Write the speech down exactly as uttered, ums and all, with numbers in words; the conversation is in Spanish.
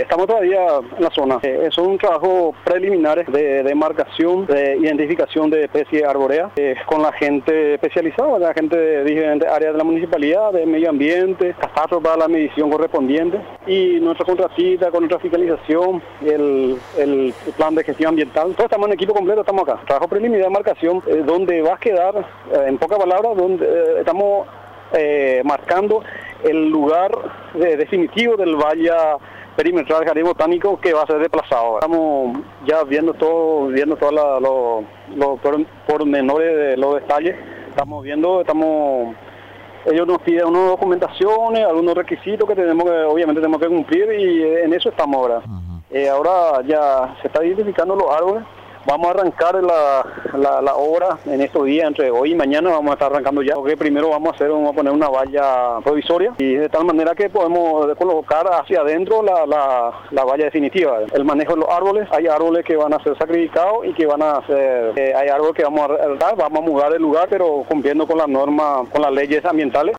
estamos todavía en la zona. Eh, son trabajos preliminares de, de marcación, de identificación de especies arbóreas, eh, con la gente especializada, la gente de diferentes áreas de la municipalidad, de medio ambiente, catastro para la medición correspondiente, y nuestra contratista con nuestra fiscalización, el, el plan de gestión ambiental. Todos estamos en equipo completo, estamos acá. Trabajo preliminar de marcación, eh, donde va a quedar, eh, en pocas palabras, donde eh, estamos eh, marcando el lugar eh, definitivo del valle perimetral del Jardín Botánico que va a ser desplazado. Estamos ya viendo todo, viendo todos los lo, lo pormenores de los detalles. Estamos viendo, estamos, ellos nos piden unas documentaciones, algunos requisitos que tenemos que, obviamente tenemos que cumplir, y en eso estamos ahora. Uh-huh. Eh, ahora ya se está identificando los árboles. Vamos a arrancar la, la, la obra en estos días, entre hoy y mañana vamos a estar arrancando ya, porque primero vamos a hacer, vamos a poner una valla provisoria, y de tal manera que podemos colocar hacia adentro la, la, la valla definitiva. El manejo de los árboles, hay árboles que van a ser sacrificados y que van a ser, eh, hay árboles que vamos a dar, vamos a mudar el lugar, pero cumpliendo con las normas, con las leyes ambientales.